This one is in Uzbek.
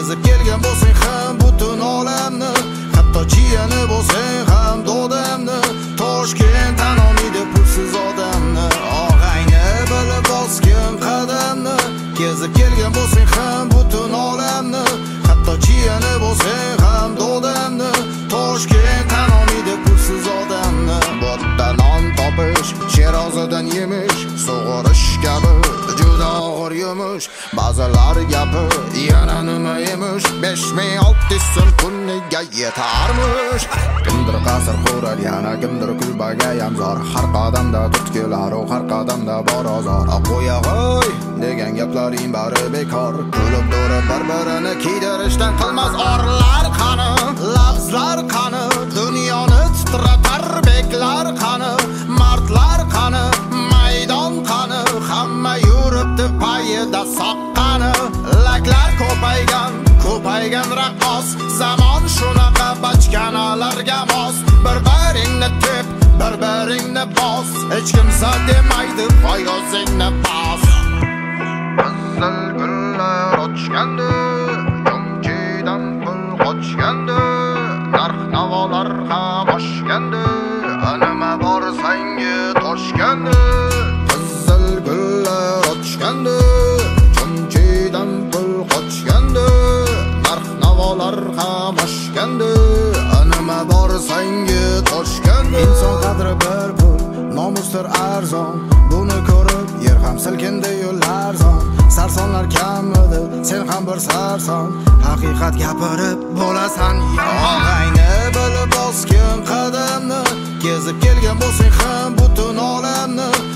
kezib kelgan bo'lsang ham butun olamni, hatto jiyani bo'lsang ham dodamni, Toshkent tan olmaydi pulsiz odamni, og'ayni bilib bosgin qadamni, kezib kelgan bo'lsang ham butun olamni, hatto jiyani bo'lsang ham dodamni, Toshkent tan olmaydi pulsiz odamni. Bo'tda non topish, sherozidan yemish, sug'orish kabi juda og'ir yumush. Ba'zilar gapi yana nima emish, 5600 so'm kuniga yetarmish. Kimdir qasr qurar, yana kimdir kulbaga yamzor, har qadamda tutkilar, har qadamda bor ozor. Qo'yag'oy degan gaplaring bari bekor, kulib turib bir-birini kiydirishdan qilmas orlar qani, lafzlar qani, dunyoni titratar beklar qani, mardlar qani, maydon qani, hamma yuribdi payida soqqani. Laklar ko'paygan raqqos, zamon shunaqa bachkanalarga mos. Bir-biringni tep, bir-biringni bos, hech kimsa demaydi voy o'zingni bos. Qizil gullar ochgandi, yomchidan pul qochgandi, narx-navolar ham oshgandi, nima borsang toshgandi. Qizil gullar ochgandi, yomchidan pul qochgandi, narx-navolar ham oshgandi, nima borsang toshgandi. Inson qadri bir pul, nomusdir arzon, buni ko'rib yer ham silkindi yo'llar zon. Sarsonlar kamidi, sen ham bir sarson, haqiqat gapirib bo'lasan og'ayni bilib bosgin qadamni, kezib kelgan bo'lsang ham butun olamni,